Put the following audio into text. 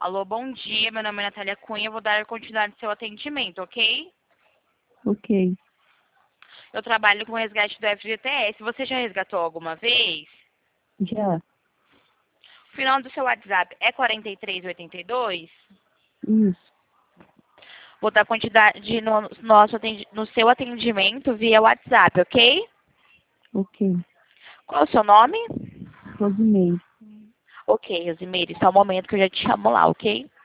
Alô, bom dia. Meu nome é Natália Cunha. Eu vou dar continuidade ao seu atendimento, ok? Ok, Eu trabalho com resgate do FGTS. Você já resgatou alguma vez? já, O final do seu WhatsApp é 4382? isso, Vou dar continuidade no seu atendimento via WhatsApp, ok? ok. Qual é o seu nome? Rosimeire. Ok, Rosimeire, só um momento que eu já te chamo lá, ok?